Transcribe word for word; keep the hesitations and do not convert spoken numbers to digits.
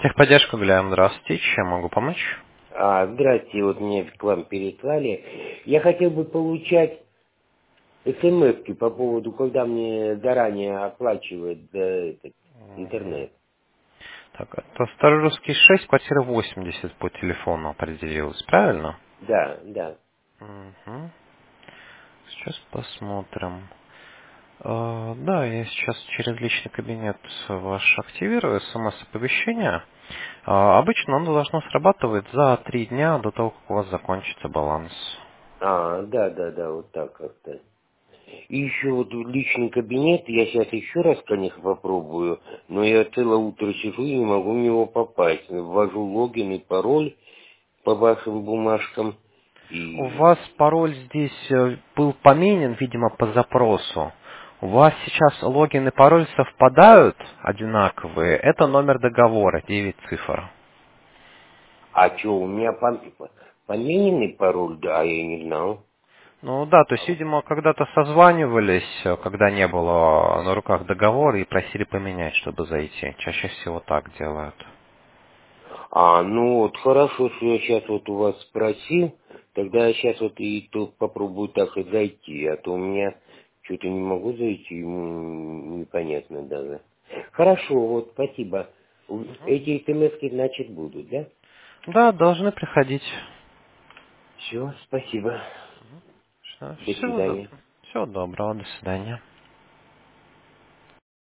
Техподдержка, Гуляем, здравствуйте. Чем могу помочь? А, здрасте, вот мне к вам переслали. Я хотел бы получать смс-ки по поводу, когда мне заранее оплачивают за этот интернет. Так, это Старорусский шесть, квартира восемьдесят по телефону определилась, правильно? Да, да. Мгм. Сейчас посмотрим. Э, Да, я сейчас через личный кабинет ваш активирую смс-оповещение. А, Обычно оно должно срабатывать за три дня до того, как у вас закончится баланс. А, да, да, да, вот так как-то. И еще вот в личный кабинет, я сейчас еще раз, конечно, попробую, но я целое утро сижу и не могу в него попасть. Ввожу логин и пароль по вашим бумажкам. У вас И... пароль здесь э, был поменен, видимо, по запросу. У вас сейчас логин и пароль совпадают одинаковые. Это номер договора, девять цифр. А что, у меня пом- помененный пароль? Да, я не знал. Ну да, то есть, видимо, когда-то созванивались, э, когда не было на руках договора, и просили поменять, чтобы зайти. Чаще всего так делают. А, ну вот хорошо, что я сейчас вот у вас спросил, тогда я сейчас вот и тут попробую так и зайти, а то у меня что-то не могу зайти, м, непонятно даже. Хорошо, вот спасибо. У- Эти смс значит будут, да? Да, должны приходить. Все, спасибо. До Всего, свидания. всего доброго, до свидания.